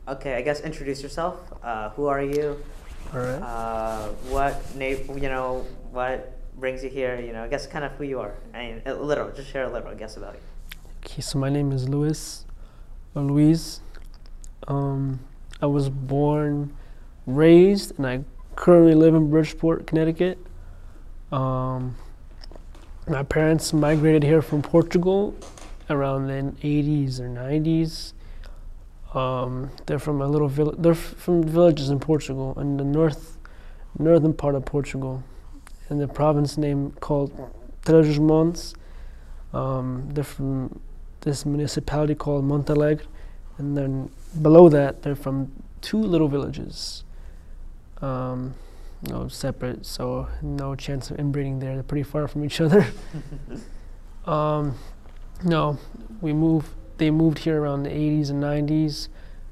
Okay, I guess introduce yourself. Who are you? All right. What brings you here? I guess kind of who you are. I mean, a little, just share a little, I guess, about you. Okay, so my name is Luis, or Luis. I was born, raised, and I currently live in Bridgeport, Connecticut. My parents migrated here from Portugal around the 80s or 90s. They're from a little village. They're from villages in Portugal, in the northern part of Portugal, in the province name called Trás-os-Montes. They're from this municipality called Montalegre, and then below that, they're from two little villages, separate, so no chance of inbreeding there. They're pretty far from each other. No, they moved here around the 80s and 90s.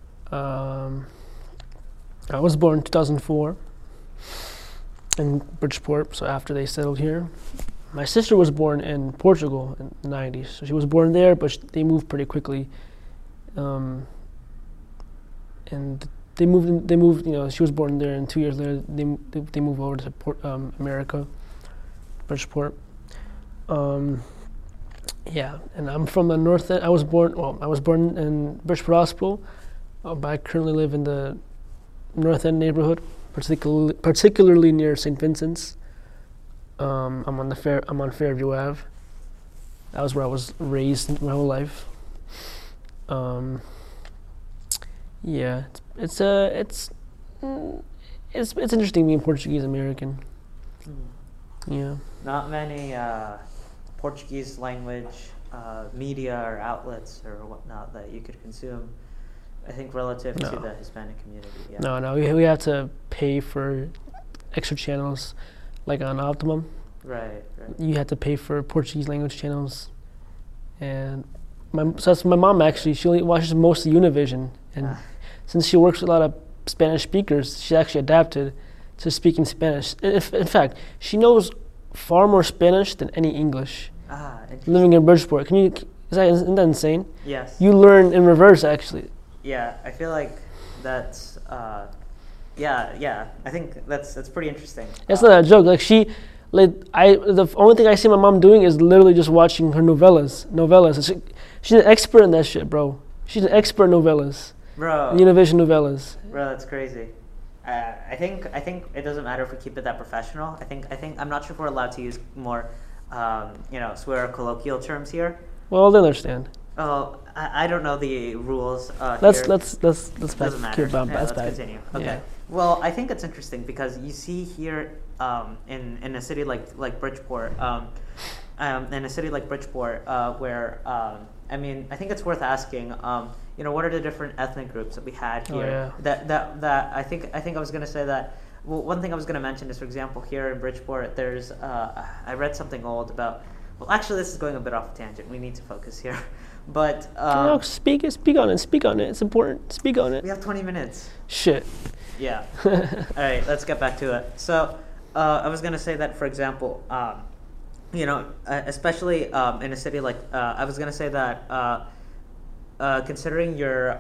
I was born in 2004 in Bridgeport, so after they settled here. My sister was born in Portugal in the 90s, so she was born there, but they moved pretty quickly. And they moved, she was born there, and 2 years later, they moved over to America, Bridgeport. Yeah, and I'm from the north end. I was born in Bridgeport Hospital, but I currently live in the North End neighborhood, particularly near St. Vincent's. I'm on Fairview Ave. That was where I was raised my whole life. Yeah, it's interesting being Portuguese American. Yeah. Not many Portuguese language media or outlets or whatnot that you could consume, I think, relative to the Hispanic community. Yeah. No, we have to pay for extra channels, like on Optimum. Right. You have to pay for Portuguese language channels, and my mom actually, she only watches most of Univision, and since she works with a lot of Spanish speakers, she actually adapted to speaking Spanish. In fact, she knows far more Spanish than any English. Living in Bridgeport, isn't that insane? Yes. You learn in reverse, actually. Yeah, I feel like that's yeah. I think that's pretty interesting. It's not a joke. The only thing I see my mom doing is literally just watching her novellas. She's an expert in that shit, bro. She's an expert in novellas. Bro. Univision novellas. Bro, that's crazy. I think it doesn't matter if we keep it that professional. I think I'm not sure if we're allowed to use more, swear colloquial terms here. Well, they understand. Oh, I don't know the rules. Let's here. Let's continue. Okay. Yeah. Well, I think it's interesting because you see here in a city like Bridgeport, where I think it's worth asking. What are the different ethnic groups that we had here? Oh, yeah. That I think I was going to say that. Well, one thing I was going to mention is, for example, here in Bridgeport, there's I read something old about. Well, actually, this is going a bit off tangent. We need to focus here, but speak on it. Speak on it. It's important. Speak on it. We have 20 minutes. Shit. Yeah. All right, let's get back to it. So, I was going to say that, for example, especially in a city like, I was going to say that considering your,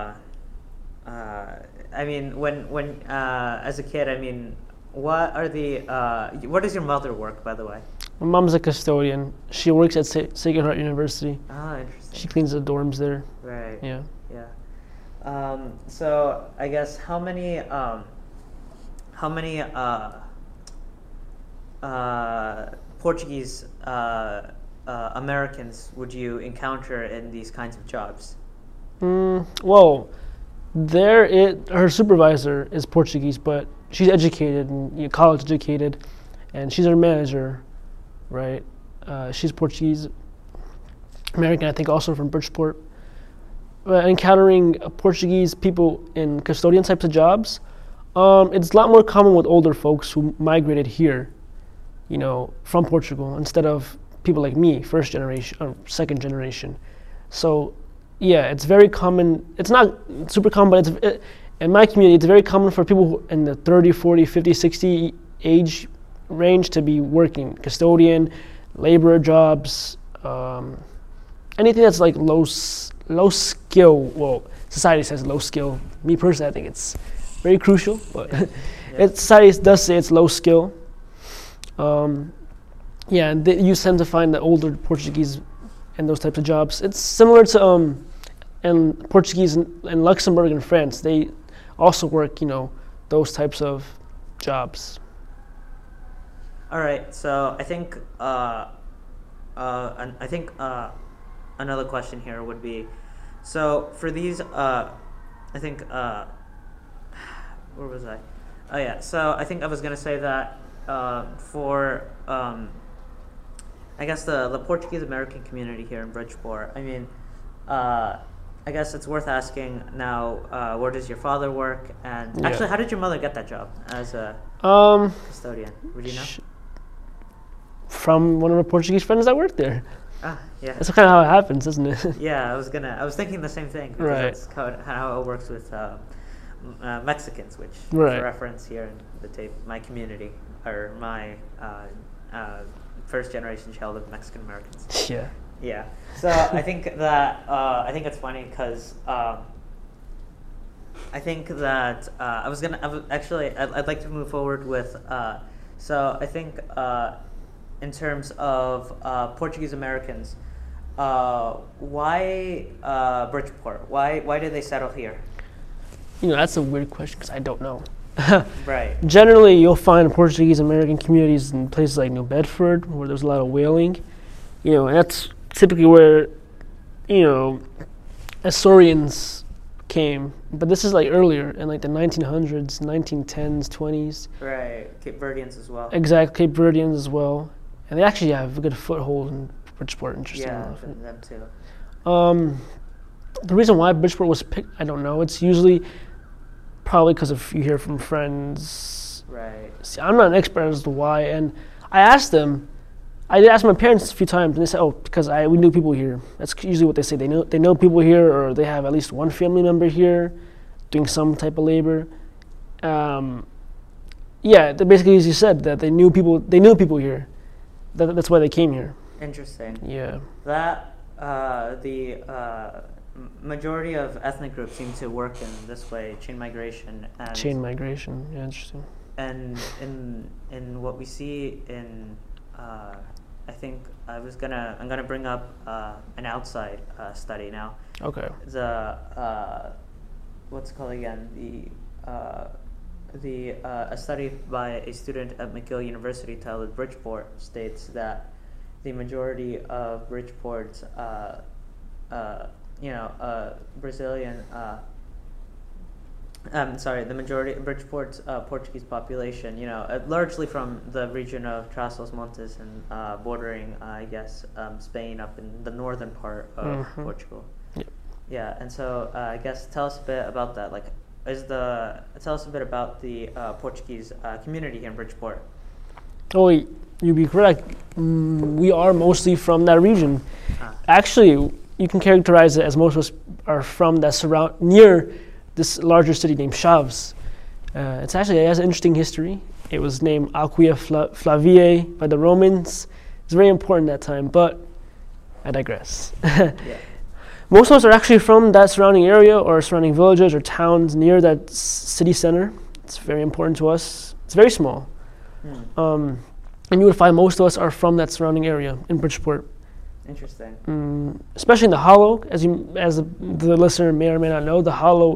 when as a kid, what does your mother work, by the way? My mom's a custodian. She works at Sacred Heart University. Ah, interesting. She cleans the dorms there. Right. Yeah. So I guess how many Portuguese Americans would you encounter in these kinds of jobs? Well, her supervisor is Portuguese, but she's educated and college educated, and she's her manager, right? She's Portuguese American, I think, also from Bridgeport. Encountering Portuguese people in custodian types of jobs, it's a lot more common with older folks who migrated here, from Portugal, instead of people like me, first generation or second generation. So, yeah, it's very common. It's not super common, but in my community, it's very common for people who in the 30, 40, 50, 60 age range to be working custodian, laborer jobs, anything that's like low skill. Well, society says low skill. Me personally, I think it's very crucial, but Yeah. society does say it's low skill. And you tend to find the older Portuguese and those types of jobs. It's similar to and Portuguese in Luxembourg and France. They also work, those types of jobs. All right. So I think another question here would be, so for these, I think where was I? Oh yeah. So I think I was gonna say that for I guess the Portuguese American community here in Bridgeport. I mean, I guess it's worth asking now. Where does your father work? And actually, how did your mother get that job as a custodian? Would you know? From one of our Portuguese friends that worked there. Ah, yeah. That's kind of how it happens, isn't it? Yeah, I was thinking the same thing. Because Right. That's how it works with Mexicans, which Right. for reference here in the tape, my community, or my first generation child of Mexican Americans. Yeah. Yeah. So I think that I think it's funny because I think that I'd like to move forward with. So I think in terms of Portuguese Americans, why Bridgeport? Why did they settle here? That's a weird question because I don't know. Right. Generally, you'll find Portuguese American communities in places like New Bedford, where there's a lot of whaling. And that's typically where, Açorians came. But this is like earlier in like the 1900s, 1910s, 20s. Right. Cape Verdeans as well. Exactly, Cape Verdeans as well. And they actually have a good foothold in Bridgeport, interesting Yeah, enough. them too. The reason why Bridgeport was picked, I don't know. It's usually probably because of you hear from friends. Right. See, I'm not an expert as to why, and I asked them. I did ask my parents a few times, and they said, "Oh, because we knew people here." That's usually what they say. They know people here, or they have at least one family member here, doing some type of labor. They basically, as you said, that they knew people. They knew people here. That's why they came here. Interesting. Yeah. That the majority of ethnic groups seem to work in this way, chain migration. And Chain migration. Yeah, interesting. And in what we see in, I think I'm gonna bring up an outside study now. Okay. The what's it called again? A study by a student at McGill University titled Bridgeport states that the majority of Bridgeport's Brazilian the majority of Bridgeport's Portuguese population, largely from the region of Trás-os-Montes and bordering, Spain up in the northern part of Portugal. Yep. Yeah, and so I guess tell us a bit about that. Tell us a bit about the Portuguese community here in Bridgeport. Oh, you'd be correct. We are mostly from that region. Actually, you can characterize it as most of us are from that near this larger city named Chaves. It has an interesting history. It was named Aquia Flaviae by the Romans. It's very important at that time, but I digress. Yeah. Most of us are actually from that surrounding area or surrounding villages or towns near that city center. It's very important to us. It's very small. And you would find most of us are from that surrounding area in Bridgeport. Interesting. Especially in the Hollow, as the listener may or may not know, the Hollow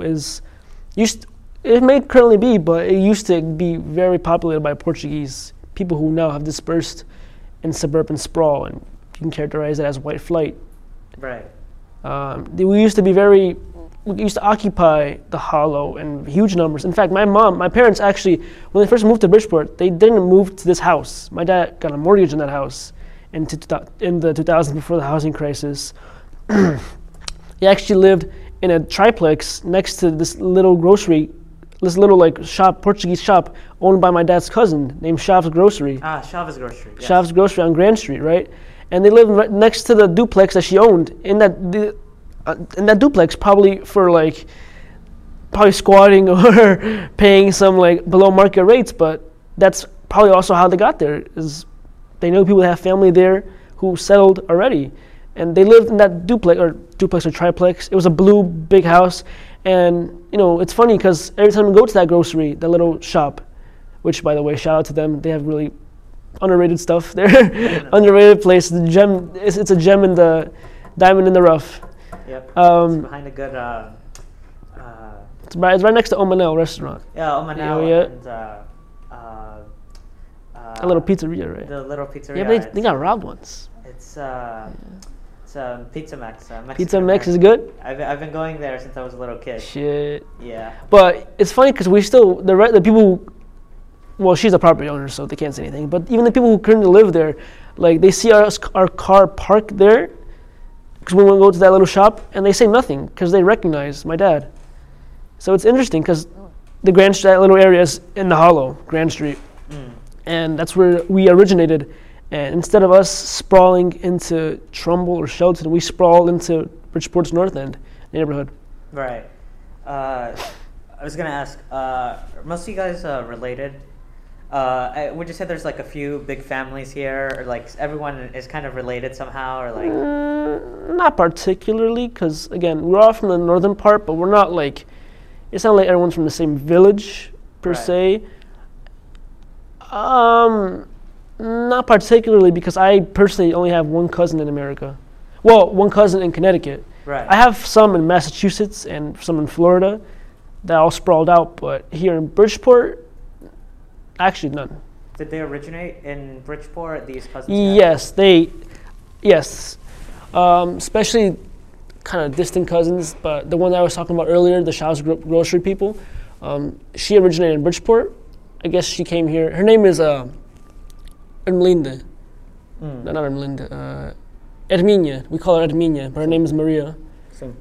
it may currently be, but it used to be very populated by Portuguese people who now have dispersed in suburban sprawl, and you can characterize it as white flight. Right. We used to occupy the Hollow in huge numbers. In fact, my parents actually, when they first moved to Bridgeport, they didn't move to this house. My dad got a mortgage on that house in the 2000s before the housing crisis. He actually lived in a triplex next to this little Portuguese shop owned by my dad's cousin named Chaves Grocery. Chaves Grocery. Yes. Chaves Grocery on Grand Street, right? And they lived right next to the duplex that she owned. In that duplex, probably squatting or paying some below market rates, but that's probably also how they got there. Is they know people that have family there who settled already, and they lived in that duplex or triplex. It was a blue big house, And it's funny because every time we go to that grocery, that little shop, which by the way, shout out to them, they have really underrated stuff there. Underrated place. The gem. It's a gem in the diamond in the rough. Yep. It's behind a good. It's right next to Omanel restaurant. Yeah, Omanel and a little pizzeria, right? The little pizzeria. Yeah, but they got robbed once. It's Pizza Mex. Pizza Mex is good. I've been going there since I was a little kid. Shit. Yeah. But it's funny because we still the people. Well, she's a property owner, so they can't say anything. But even the people who currently live there, like they see our car parked there, because we want to go to that little shop, and they say nothing because they recognize my dad. So it's interesting because that little area is in the Hollow, Grand Street, and that's where we originated. And instead of us sprawling into Trumbull or Shelton, we sprawl into Bridgeport's North End neighborhood. Right. I was gonna ask, most of you guys related? Would you say there's like a few big families here, or like everyone is kind of related somehow, or like? Not particularly, because again, we're all from the northern part, but we're not like. It's not like everyone's from the same village per se. Not particularly, because I personally only have one cousin in America. Well, one cousin in Connecticut. Right. I have some in Massachusetts and some in Florida that all sprawled out, but here in Bridgeport, actually none. Did they originate in Bridgeport, these cousins? Yes. Especially kind of distant cousins, but the one that I was talking about earlier, the Shaw's grocery people, she originated in Bridgeport. I guess she came here. Her name is Ermelinda. No, not Ermelinda. Herminia. We call her Herminia, but her name is Maria. Same.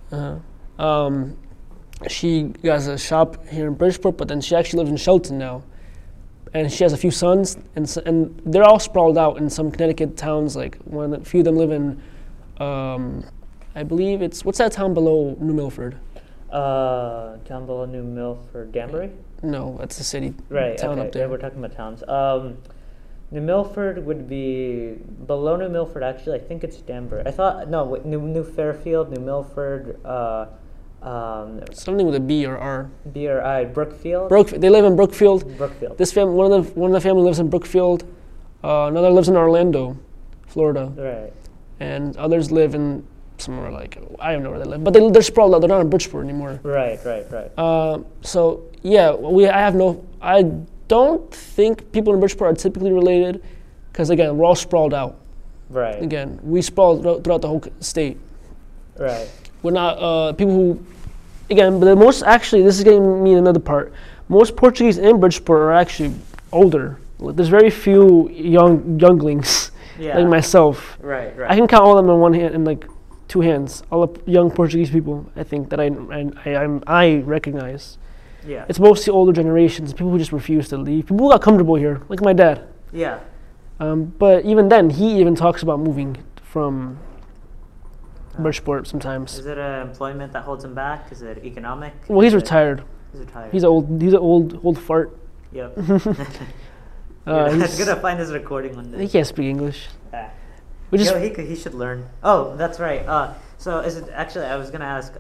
She has a shop here in Bridgeport, but then she actually lives in Shelton now. And she has a few sons, and they're all sprawled out in some Connecticut towns. Like a few of them live in, I believe what's that town below New Milford? Town below New Milford, Danbury? No, that's the city. Right. Town okay. up there. Yeah, we're talking about towns. New Milford would be below New Milford. Actually, I think it's Danbury. I thought no, New Fairfield, New Milford. Something with a B or R. B or I. Brookfield. They live in Brookfield. Brookfield. This family, one of the family lives in Brookfield. Another lives in Orlando, Florida. Right. And others live in somewhere like I don't know where they live, but they're sprawled out. They're not in Bridgeport anymore. Right. So yeah, I don't think people in Bridgeport are typically related, because again, we're all sprawled out. Right. Again, we sprawl throughout the whole state. Right. We're not people who, again, but this is getting me in another part. Most Portuguese in Bridgeport are actually older. There's very few younglings like myself. Right. I can count all of them in one hand, in like two hands. All the young Portuguese people, I think, that I recognize. Yeah. It's mostly older generations, people who just refuse to leave. People who got comfortable here, like my dad. Yeah. But even then, he even talks about moving from Bridgeport sometimes. Is it employment that holds him back? Is it economic? Well, he's retired. He's retired. He's an old fart. Yep. He's gonna find his recording one day. He can't speak English. He should learn. Oh, that's right. So is it actually? I was gonna ask.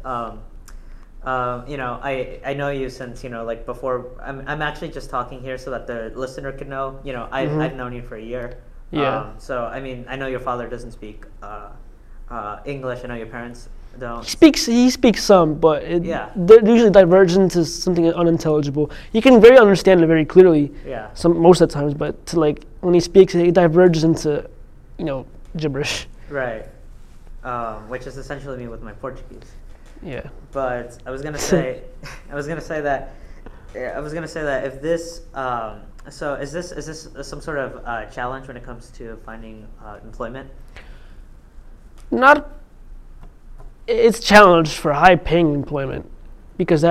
I know you since like before. I'm actually just talking here so that the listener could know. I've known you for a year. Yeah. So I mean, I know your father doesn't speak English. I know your parents don't. He speaks some, but they're usually diverge into something unintelligible. You can understand it very clearly. Yeah. Most of the times, but when he speaks, he diverges into, gibberish. Right. Which is essentially me with my Portuguese. Yeah. But I was gonna say that if this so is this some sort of challenge when it comes to finding employment? It's challenged for high-paying employment, because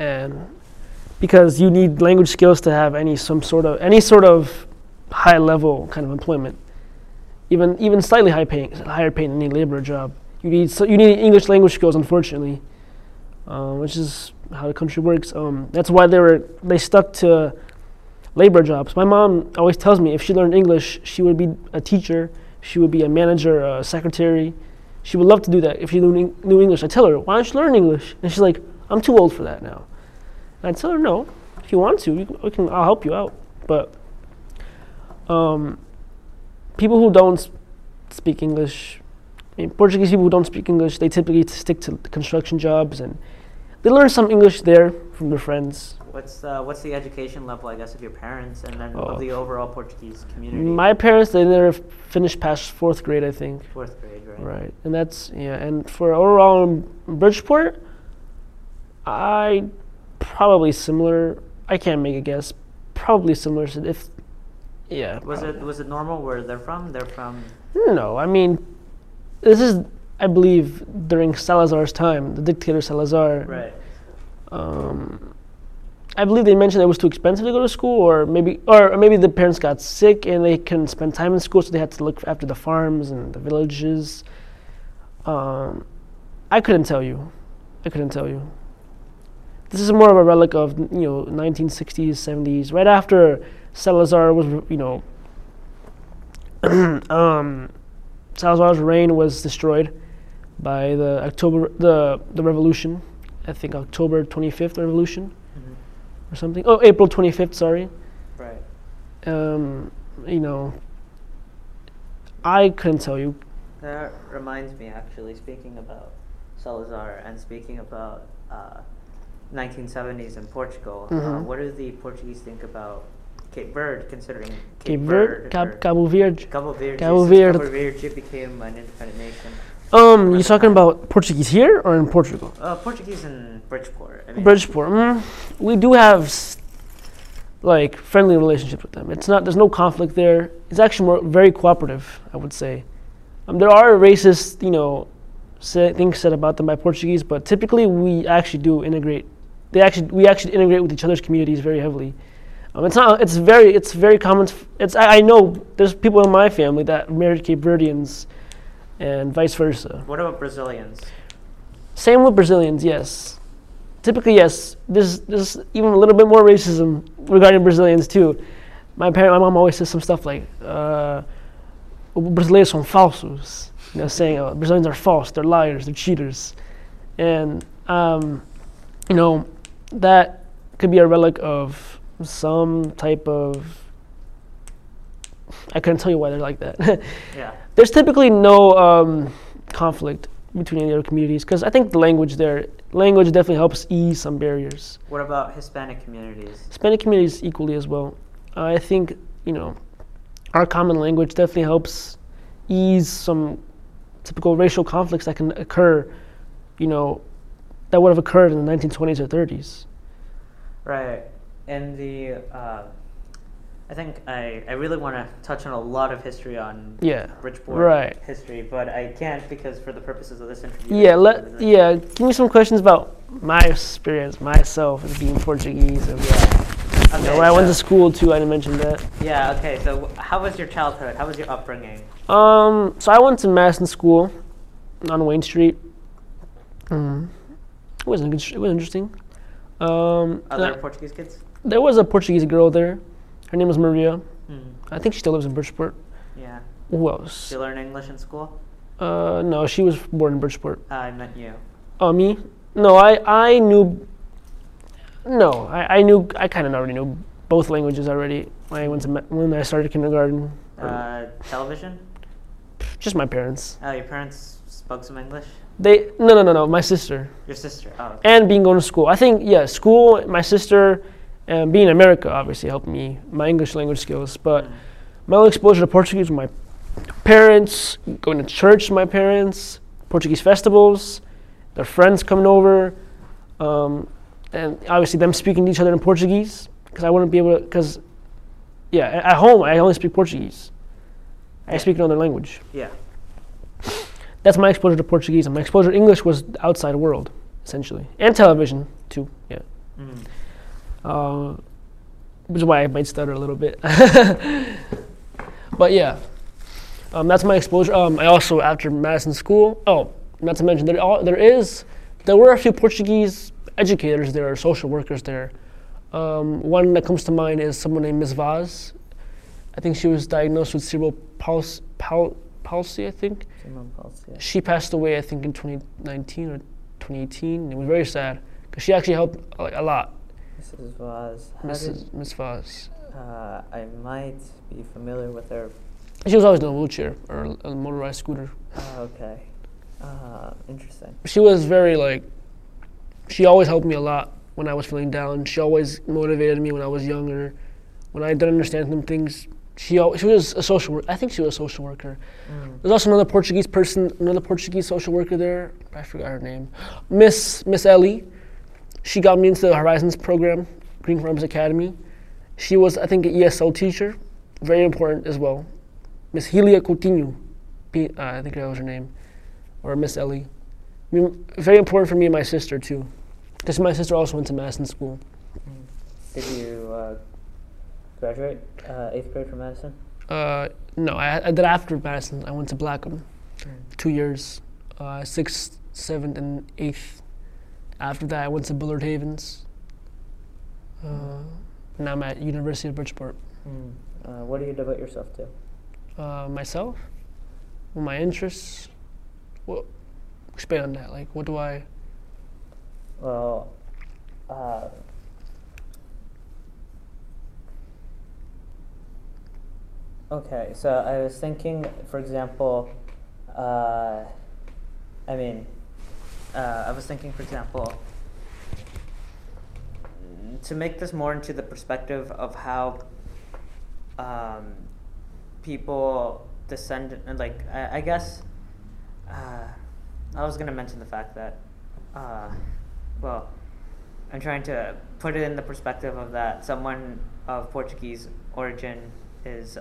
you need language skills to have any sort of high-level kind of employment, even slightly higher paying than any labor job. You need English language skills, unfortunately, which is how the country works. That's why they stuck to labor jobs. My mom always tells me if she learned English, she would be a teacher, she would be a manager, a secretary. She would love to do that if she knew English. I tell her, why don't you learn English? And she's like, I'm too old for that now. And I tell her, no, if you want to, I'll help you out. But people who don't speak English, Portuguese people who don't speak English, they typically stick to construction jobs, and they learn some English there from their friends. What's the education level, I guess, of your parents, and then of the overall Portuguese community? My parents, they never finished past 4th grade, I think. 4th grade, right? Right, and that's, and for overall in Bridgeport, I probably similar. I can't make a guess. Probably similar to Was it normal where they're from? They're from. No, I mean, this is, I believe, during Salazar's time, the dictator Salazar. Right. I believe they mentioned it was too expensive to go to school, or maybe the parents got sick and they couldn't spend time in school, so they had to look after the farms and the villages. I couldn't tell you. This is more of a relic of 1960s, 70s, right after Salazar was Salazar's reign was destroyed by the revolution. I think October 25th revolution. Or something. Oh, April 25th, sorry. Right. I couldn't tell you. That reminds me, actually, speaking about Salazar and speaking about 1970s in Portugal, what do the Portuguese think about Cape Verde, considering Cape Verde? Cabo Verde. Cabo Verde. Cabo Verde. Cabo Verde became an independent nation. You talking about Portuguese here or in Portugal? Portuguese in Bridgeport. Bridgeport. We do have friendly relationships with them. There's no conflict there. It's actually very cooperative, I would say. There are racist, things said about them by Portuguese, but typically we actually do integrate. We actually integrate with each other's communities very heavily. It's very common. I know there's people in my family that married Cape Verdeans, and vice versa. What about Brazilians? Same with Brazilians, yes. Typically, yes. There's even a little bit more racism regarding Brazilians too. My mom always says some stuff like, "Brasileiros são falsos," saying Brazilians are false, they're liars, they're cheaters, and that could be a relic of some type of. I couldn't tell you why they're like that. Yeah. There's typically no conflict between any other communities because I think the language definitely helps ease some barriers. What about Hispanic communities? Hispanic communities equally as well. I think our common language definitely helps ease some typical racial conflicts that can occur, that would have occurred in the 1920s or 30s. Right. And I think I really want to touch on a lot of history on Bridgeport history, but I can't because for the purposes of this interview. Give me some questions about my experience, myself as being Portuguese. And, where I went to school too, I didn't mention that. Yeah, okay, so how was your childhood? How was your upbringing? So I went to Maston School on Wayne Street. It was interesting. Are there Portuguese kids? There was a Portuguese girl there. Her name was Maria. I think she still lives in Bridgeport. Yeah. Who else? Did you learn English in school? No, she was born in Bridgeport. I meant you. Oh, me? No, I knew. No, I knew. I kind of already knew both languages already when I started kindergarten. Television? Just my parents. Oh, your parents spoke some English? No. My sister. Your sister. Oh. Okay. And going to school. I think school. My sister. And being in America obviously helped me, my English language skills. But my only exposure to Portuguese with my parents, going to church with my parents, Portuguese festivals, their friends coming over, and obviously them speaking to each other in Portuguese, because I wouldn't be able to, at home I only speak Portuguese. I speak another language. Yeah. That's my exposure to Portuguese, and my exposure to English was the outside world, essentially. And television, too, yeah. Which is why I might stutter a little bit. But yeah, that's my exposure. I also, after Madison School, not to mention, there were a few Portuguese educators there, or social workers there. One that comes to mind is someone named Ms. Vaz. I think she was diagnosed with cerebral palsy, I think. Cerebral palsy, yeah. She passed away, I think, in 2019 or 2018. It was very sad, 'Cause she actually helped like a lot. Mrs. Voss. Miss Voss. I might be familiar with her. She was always in a wheelchair or a motorized scooter. Okay. Interesting. She was very like, she always helped me a lot when I was feeling down. She always motivated me when I was younger. When I didn't understand some things, she was a social worker. I think she was a social worker. There's also another Portuguese social worker there. I forgot her name. Miss Ellie. She got me into the Horizons program, Green Farms Academy. She was, I think, an ESL teacher, very important as well. Miss Helia Coutinho, I think that was her name, or Miss Ellie. I mean, very important for me and my sister too, because my sister also went to Madison School. Did you graduate 8th grade from Madison? No, I did after Madison. I went to Blackham, 2 years, 6th, 7th, and 8th. After that, I went to Bullard Havens. Now I'm at University of Bridgeport. What do you devote yourself to? Myself? Well, my interests? Well, expand on that. Like, what do I... Well, okay, so I was thinking, for example, I was thinking, for example, to make this more into the perspective of how people descend, and like, I guess, I was going to mention the fact that, well, I'm trying to put it in the perspective of that someone of Portuguese origin is,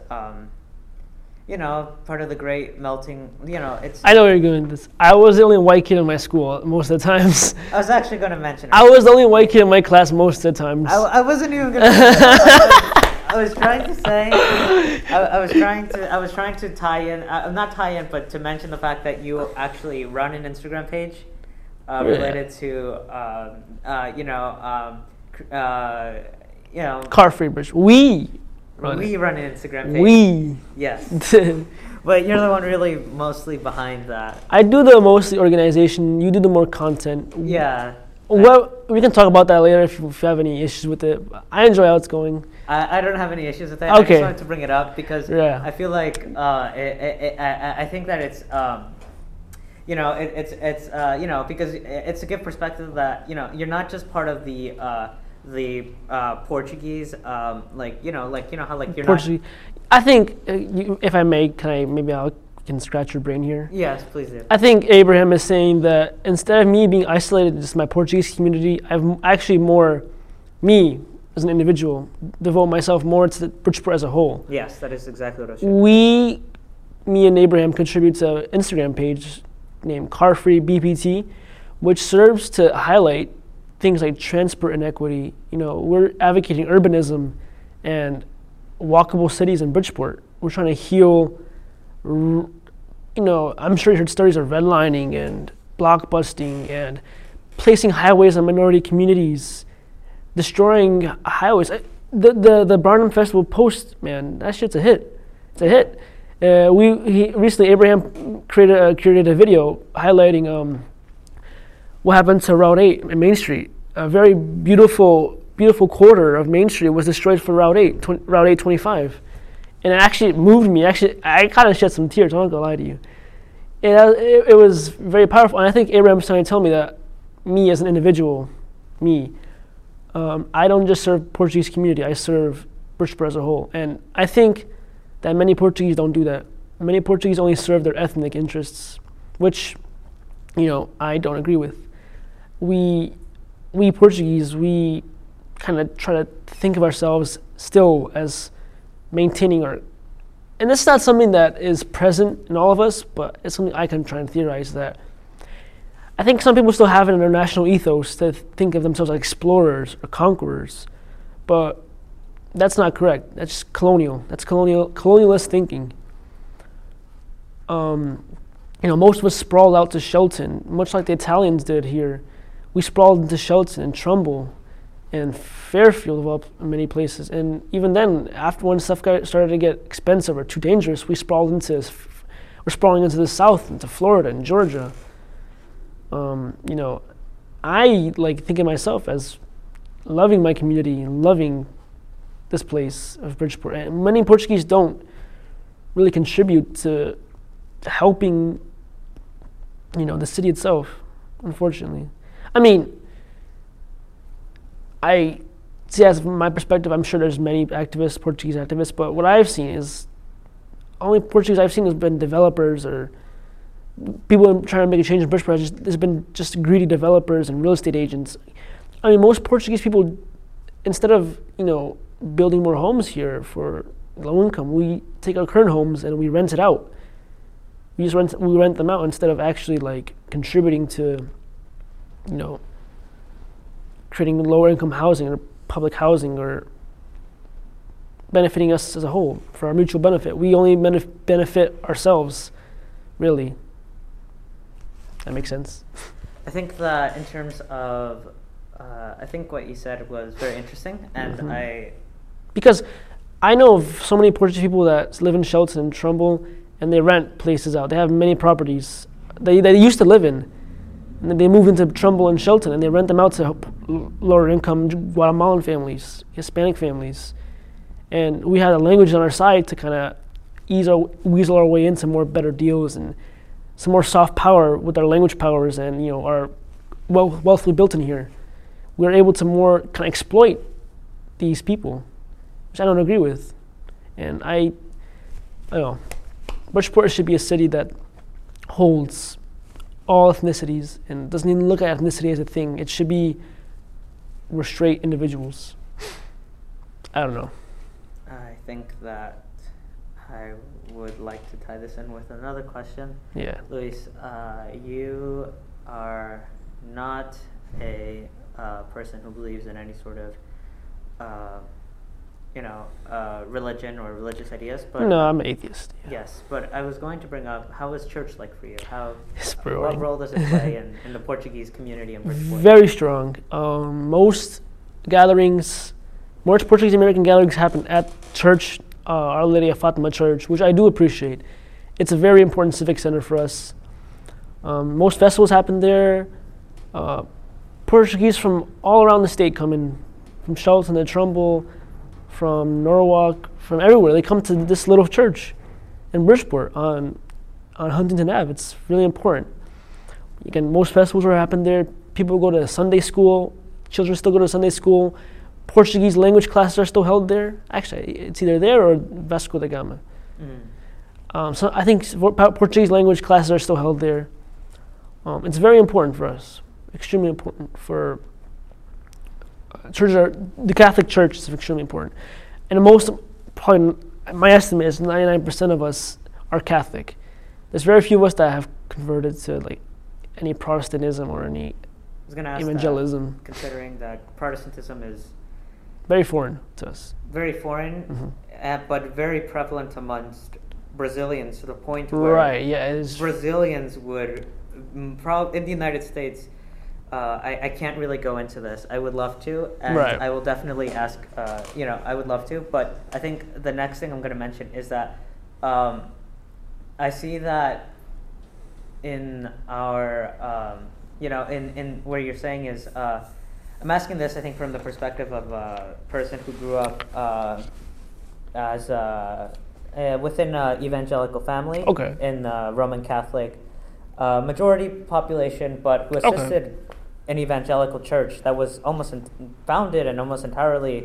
part of the great melting, it's... I know where you're going with this. I was the only white kid in my school most of the times. I was actually going to mention it. I was the only white kid in my class most of the times. I wasn't even going to I was trying to say, I was trying to tie in, not tie in, but to mention the fact that you actually run an Instagram page related to, Car Free Bridge. We run an Instagram page. We. Yes. But you're the one really mostly behind that. I do the mostly organization. You do the more content. Yeah. Well, we can talk about that later if you have any issues with it. I enjoy how it's going. I don't have any issues with it. Okay. I just wanted to bring it up because I feel like I think that it's because it's a good perspective that you're not just part of the Portuguese how you're Portuguese. I think if I may, can scratch your brain here? Yes, please do. I think Abraham is saying that instead of me being isolated to just my Portuguese community, I've actually more me as an individual devote myself more to Bridgeport as a whole. Yes, that is exactly what I was saying. Me and Abraham contribute to an Instagram page named Car Free BPT, which serves to highlight things like transport inequity. We're advocating urbanism and walkable cities in Bridgeport. We're trying to heal. I'm sure you heard stories of redlining and blockbusting and placing highways on minority communities, destroying highways. The Barnum Festival post, man, that shit's a hit. It's a hit. Recently, Abraham created a video highlighting what happened to Route 8 in Main Street. A very beautiful quarter of Main Street was destroyed for Route 825. And it actually moved me. Actually, I kind of shed some tears. I'm not gonna lie to you. It was very powerful. And I think Abraham's trying to tell me that me as an individual, I don't just serve Portuguese community. I serve Bridgeport as a whole. And I think that many Portuguese don't do that. Many Portuguese only serve their ethnic interests, which, I don't agree with. We Portuguese, we kind of try to think of ourselves still as maintaining our, and this is not something that is present in all of us, but it's something I can try and theorize that. I think some people still have an international ethos to think of themselves as explorers or conquerors, but that's not correct. That's colonial. That's colonialist thinking. Most of us sprawled out to Shelton, much like the Italians did here. We sprawled into Shelton and Trumbull and Fairfield in many places. And even then, after when stuff started to get expensive or too dangerous, we're sprawling into the south, into Florida and Georgia. I like think of myself as loving my community and loving this place of Bridgeport. And many Portuguese don't really contribute to helping, the city itself, unfortunately. I mean, I see as from my perspective, I'm sure there's many activists, Portuguese activists, but what I've seen is only Portuguese I've seen has been developers or people trying to make a change in Bridgeport. There's been just greedy developers and real estate agents. I mean, most Portuguese people, instead of building more homes here for low income, we take our current homes and we rent it out. We rent them out instead of actually like contributing to, creating lower income housing or public housing or benefiting us as a whole for our mutual benefit. We only benefit ourselves, really. That makes sense. I think that in terms of, I think what you said was very interesting, and because I know of so many Portuguese people that live in Shelton and Trumbull, and they rent places out. They have many properties they used to live in, and then they move into Trumbull and Shelton, and they rent them out to lower income Guatemalan families, Hispanic families. And we had a language on our side to kind of weasel our way into more better deals and some more soft power with our language powers and our wealth we built in here. We were able to more kind of exploit these people, which I don't agree with. And I don't know, Bridgeport should be a city that holds all ethnicities and doesn't even look at ethnicity as a thing. It should be we're straight individuals. I don't know. I think that I would like to tie this in with another question. Yeah. Luis, you are not a person who believes in any sort of, religion or religious ideas. But no, I'm an atheist. Yeah. Yes, but I was going to bring up, how is church like for you? What role does it play in the Portuguese community in Bridgeport? Very strong. Most Portuguese American gatherings happen at church, Our Lady of Fatima Church, which I do appreciate. It's a very important civic center for us. Most festivals happen there. Portuguese from all around the state come in, from Shelton to Trumbull, from Norwalk, from everywhere. They come to this little church in Bridgeport on Huntington Ave. It's really important. Again, most festivals will happen there. People go to Sunday school. Children still go to Sunday school. Portuguese language classes are still held there. Actually, it's either there or Vasco da Gama. So I think Portuguese language classes are still held there. It's very important for us, extremely important for churches. The Catholic Church is extremely important, and probably my estimate is 99% of us are Catholic. There's very few of us that have converted to like any Protestantism or any evangelism. Considering that Protestantism is very foreign to us. Very foreign, but very prevalent amongst Brazilians to the point where Brazilians would, probably in the United States, I can't really go into this. I would love to, and I will definitely ask, I would love to, but I think the next thing I'm going to mention is that I see that in our, in where you're saying is, I'm asking this, I think, from the perspective of a person who grew up as within an evangelical family in Roman Catholic majority population, but who assisted an evangelical church that was almost founded and almost entirely,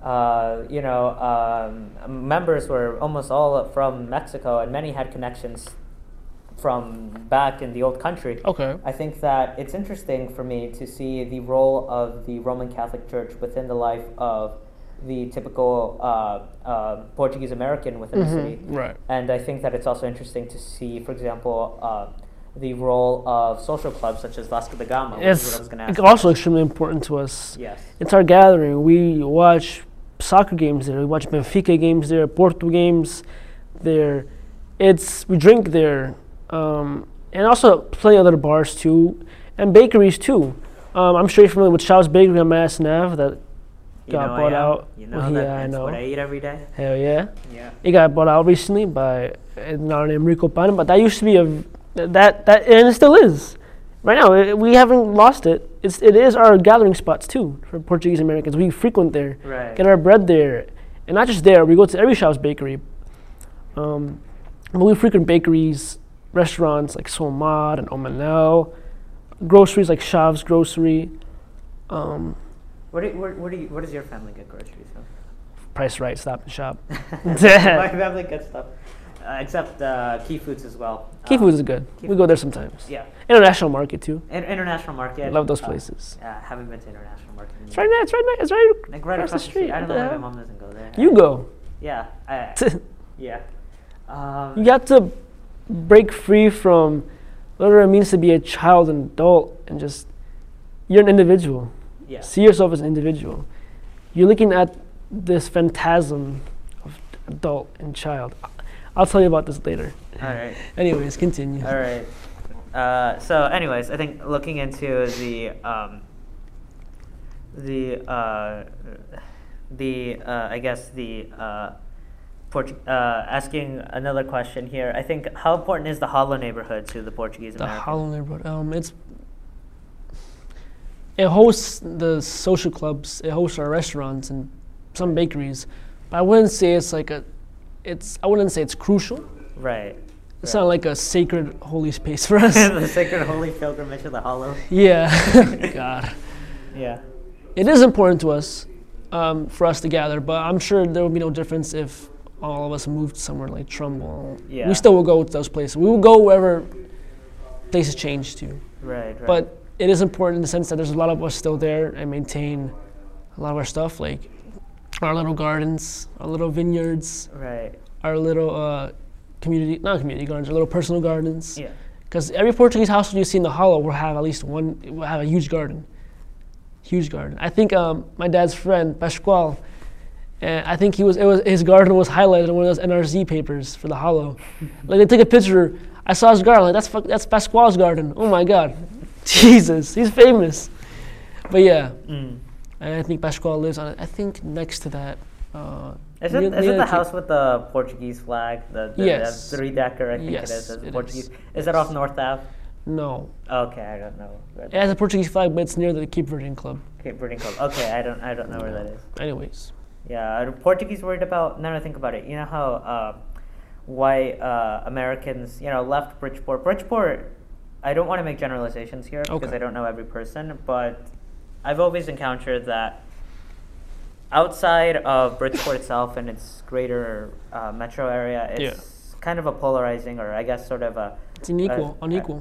members were almost all from Mexico, and many had connections from back in the old country. I think that it's interesting for me to see the role of the Roman Catholic Church within the life of the typical Portuguese American within the city. And I think that it's also interesting to see, for example, the role of social clubs such as Vasco da Gama. It's also extremely important to us. Yes. It's our gathering. We watch soccer games there. We watch Benfica games there, Porto games there. We drink there. And also plenty of other bars too, and bakeries too. I'm sure you're familiar with Chow's Bakery on Madison Ave that got bought out. That's what I eat every day. Hell yeah. Yeah. It got bought out recently by an named Rico Pan, but that used to be and it still is. Right now, we haven't lost it. It is our gathering spots too for Portuguese Americans. We frequent there, Right. get our bread there, and not just there. We go to every shop's bakery. But we frequent bakeries, restaurants like Solmad and Omanel, groceries like Shav's Grocery. What does your family get groceries from? Price Right, Stop and Shop. My family gets stuff, except Key Foods as well. Key Foods is good. We go there sometimes. Yeah. International Market too. International Market. I love those places. Yeah, I haven't been to International Market. It's right there. It's right Like right across the street. I don't know why my mom doesn't go there. You go. Yeah. Yeah. You got to break free from whatever it means to be a child and adult, and just you're an individual. Yeah. See yourself as an individual. You're looking at this phantasm of adult and child. I'll tell you about this later. All right. Anyways, continue. All right. So, anyways, I think looking into asking another question here. I think how important is the Hollow neighborhood to the Portuguese The Americans? Hollow neighborhood. It hosts the social clubs. It hosts our restaurants and some bakeries. But I wouldn't say it's like I wouldn't say it's crucial. Right. It's not like a sacred holy space for us. The sacred holy pilgrimage of the Hollow. Yeah. God. Yeah. It is important to us for us to gather, but I'm sure there will be no difference if all of us moved somewhere like Trumbull. Yeah. We still will go to those places. We will go wherever places change to. Right. But it is important in the sense that there's a lot of us still there and maintain a lot of our stuff, like our little gardens, our little vineyards, right. our little not community gardens, our little personal gardens. Yeah. Because every Portuguese household you see in the Hollow will have at least one, will have a huge garden. Huge garden. I think my dad's friend, Pascual, I think his garden was highlighted in one of those NRZ papers for the Hollow. Like they took a picture, I saw his garden, like that's Pascual's garden. Oh my God. Jesus, he's famous. But yeah, and I think Pascual lives on it. I think next to that. Is it the house with the Portuguese flag? The yes. 3-decker, I think yes, it is. It's it Portuguese. Is that off North Ave? No. Okay, I don't know. It has a Portuguese flag, but it's near the Cape Verdean Club. Cape Verdean Club. Okay, I don't know where that is. Anyways. Yeah, are Portuguese worried about? Now that I think about it, you know how white Americans, left Bridgeport. Bridgeport. I don't want to make generalizations here because I don't know every person, but I've always encountered that outside of Bridgeport itself and its greater metro area, it's kind of a polarizing, or I guess sort of it's unequal.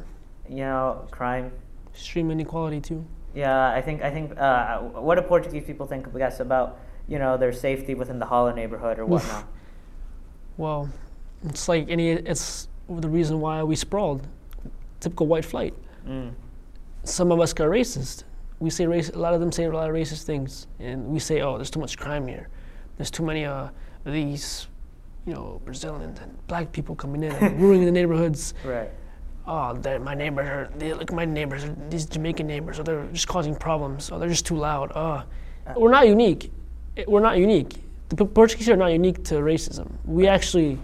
Crime. Extreme inequality too. Yeah, I think what do Portuguese people think, I guess, about their safety within the Hollow neighborhood or whatnot? Well, it's the reason why we sprawled. Typical white flight. Some of us got racist. We say a lot of them say a lot of racist things, and we say, "Oh, there's too much crime here. There's too many of these, Brazilians and black people coming in and ruining the neighborhoods." Right. Oh, my neighbors look at my neighbors, these Jamaican neighbors, or they're just causing problems, or they're just too loud. We're not unique. We're not unique. The Portuguese are not unique to racism. We actually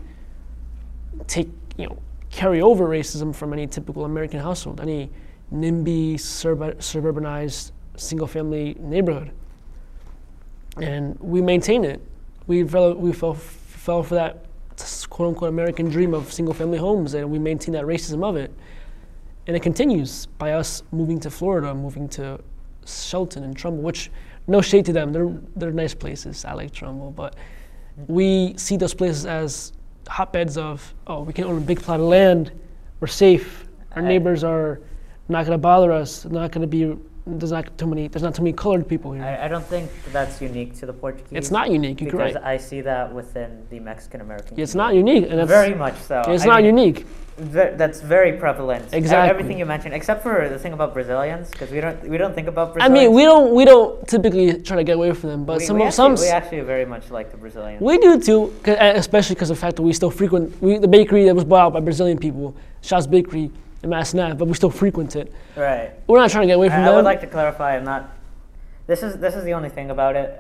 carry over racism from any typical American household, any NIMBY, suburbanized, single-family neighborhood. And we maintain it. We fell for that quote-unquote American dream of single-family homes, and we maintain that racism of it. And it continues by us moving to Florida, moving to Shelton and Trumbull, which, no shade to them, they're nice places. I like Trumbull, but we see those places as hotbeds of, we can own a big plot of land, we're safe, our neighbors are not going to bother us, there's not too many colored people here. I don't think that's unique to the Portuguese. It's not unique, you're right. Because I see that within the Mexican American community. It's not unique. And very much so. It's not unique. That's very prevalent. Exactly. Everything you mentioned, except for the thing about Brazilians, because we don't think about Brazilians. I mean, we don't typically try to get away from them, but we actually very much like the Brazilians. We do too, especially because of the fact that we still frequent the bakery that was bought out by Brazilian people, Shaw's Bakery in Mass Nav, but we still frequent it. Right. We're not trying to get away from them. I would like to clarify. I'm not. This is the only thing about it.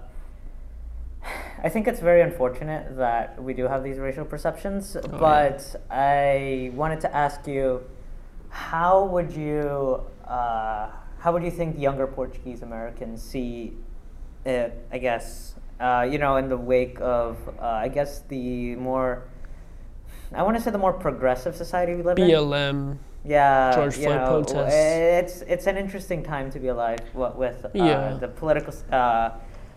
I think it's very unfortunate that we do have these racial perceptions, but I wanted to ask you, how would you think younger Portuguese Americans see it? I guess in the wake of I guess the more I want to say the more progressive society we live in. BLM, Yeah, George Floyd protests. it's an interesting time to be alive. What with Yeah. the political